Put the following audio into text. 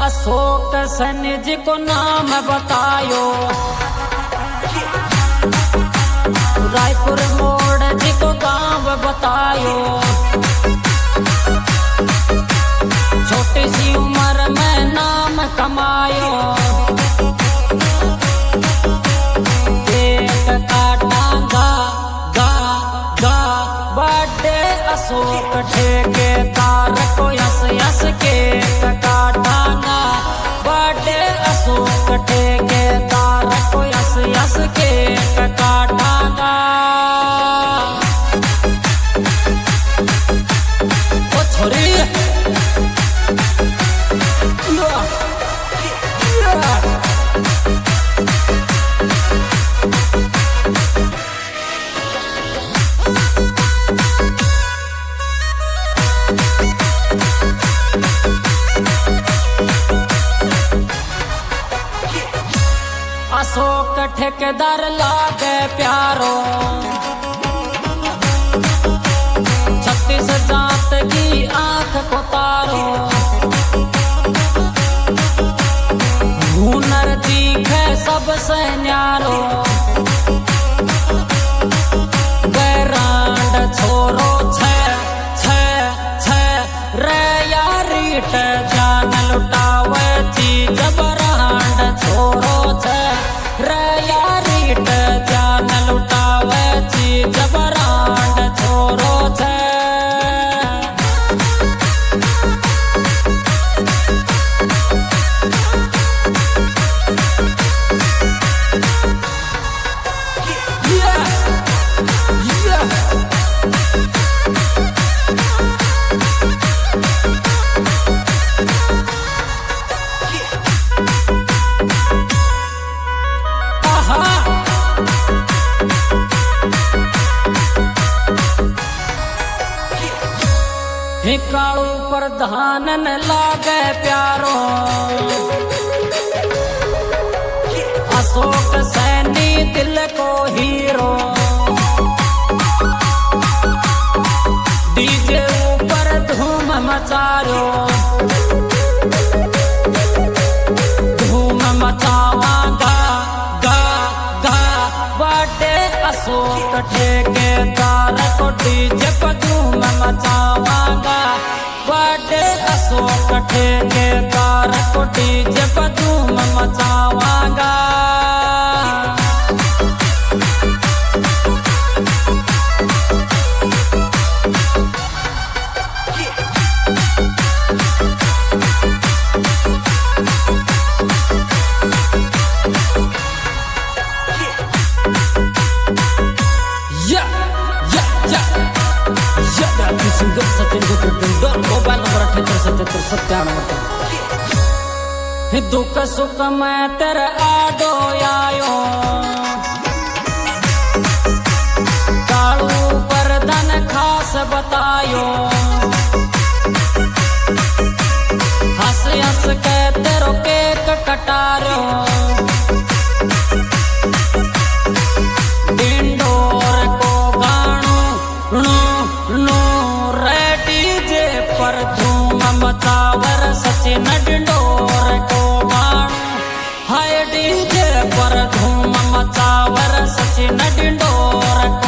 अशोक सैनी जी को नाम बतायो, रायपुर मोड़ जी को गांव बतायो। छोटी सी उम्र में नाम कमायो, एक काटांगा गा गा बड़े अशोक ठेकेदार को यस यस के काटांगा, बड़े अशोक ठेकेदार को यस यस के काटांगा। ओ छोरी अशोक ठेकेदार लागे प्यारो, 36 जात की आंख को तारो। हुनर दिखे सबसे न्यारो, बैरांड छोरो छे छे छे रे यारीट जान लुटावे चीज बरांड छोरो छे रे यारीट जान लुटावे चीज बरांड छोरो छे। कालू प्रधान न लागे प्यारो, अशोक सैनी दिल को हीरो। डीजे ऊपर धूम मचारो, धूम मचावांगा गा गा बड़े अशोक ठेकेदार को डीजे पर धूम मचावांगा, बड़े अशोक ठेकेदार को डीजे पर धूम मचावांगा। Singer Satyendra Binder mobile number 787777 दुख सुख में तेरे आडो आयो, कालू प्रधान खास बतायो। हंस हंस के तेरो केक कटारो, डिंडोर को गाणो नो नो पर धूम मचावर सचिन डिंडोर को गाणो, हाय डीजे पर धूम मचावर सचिन डिंडोर।